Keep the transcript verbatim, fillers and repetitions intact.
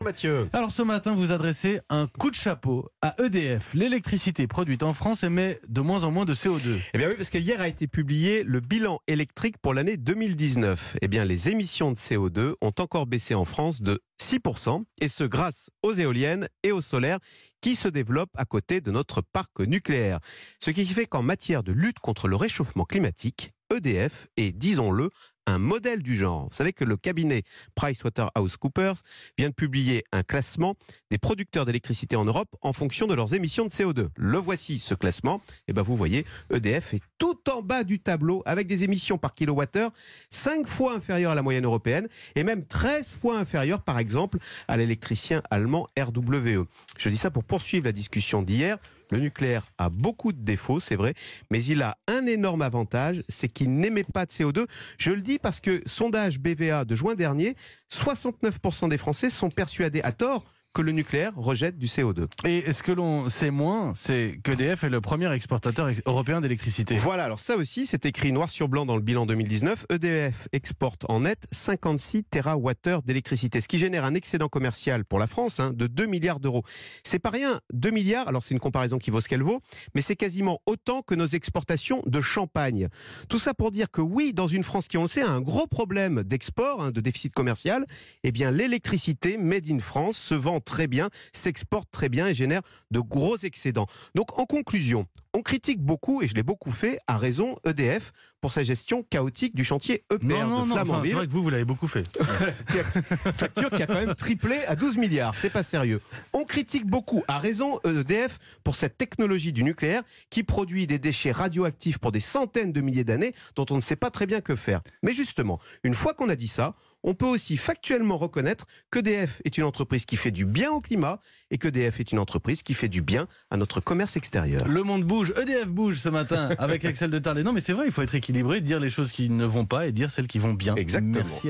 Mathieu. Alors ce matin, vous adressez un coup de chapeau à E D F. L'électricité produite en France émet de moins en moins de C O deux. Eh bien oui, parce que hier a été publié le bilan électrique pour l'année deux mille dix-neuf. Eh bien, les émissions de C O deux ont encore baissé en France de six pour cent, et ce grâce aux éoliennes et au solaire qui se développent à côté de notre parc nucléaire. Ce qui fait qu'en matière de lutte contre le réchauffement climatique, E D F est, disons-le, un modèle du genre. Vous savez que le cabinet PricewaterhouseCoopers vient de publier un classement des producteurs d'électricité en Europe en fonction de leurs émissions de C O deux. Le voici, ce classement. Et ben vous voyez, E D F est tout en bas du tableau avec des émissions par kilowattheure cinq fois inférieures à la moyenne européenne et même treize fois inférieures, par exemple, à l'électricien allemand R W E. Je dis ça pour poursuivre la discussion d'hier. Le nucléaire a beaucoup de défauts, c'est vrai, mais il a un énorme avantage, c'est qu'il n'émet pas de C O deux. Je le dis parce que sondage B V A de juin dernier, soixante-neuf pour cent des Français sont persuadés à tort que le nucléaire rejette du C O deux. Et ce que l'on sait moins, c'est qu'E D F est le premier exportateur européen d'électricité. Voilà, alors ça aussi, c'est écrit noir sur blanc dans le bilan deux mille dix-neuf. E D F exporte en net cinquante-six térawattheures d'électricité, ce qui génère un excédent commercial pour la France hein, de deux milliards d'euros. C'est pas rien, deux milliards, alors c'est une comparaison qui vaut ce qu'elle vaut, mais c'est quasiment autant que nos exportations de champagne. Tout ça pour dire que oui, dans une France qui, on le sait, a un gros problème d'export, hein, de déficit commercial, eh bien l'électricité made in France se vend très bien, s'exporte très bien et génère de gros excédents. Donc en conclusion, on critique beaucoup, et je l'ai beaucoup fait, à raison E D F pour sa gestion chaotique du chantier E P R non, non, de non, Flamanville. enfin, c'est vrai que vous, vous l'avez beaucoup fait. Facture qui a quand même triplé à douze milliards, c'est pas sérieux. On critique beaucoup, à raison, E D F pour cette technologie du nucléaire qui produit des déchets radioactifs pour des centaines de milliers d'années dont on ne sait pas très bien que faire. Mais justement, une fois qu'on a dit ça, on peut aussi factuellement reconnaître qu'E D F est une entreprise qui fait du bien au climat et qu'E D F est une entreprise qui fait du bien à notre commerce extérieur. Le monde bouge, E D F bouge ce matin avec Axel de Tardé. Non mais c'est vrai, il faut être équilibré, dire les choses qui ne vont pas et dire celles qui vont bien. Exactement. Merci.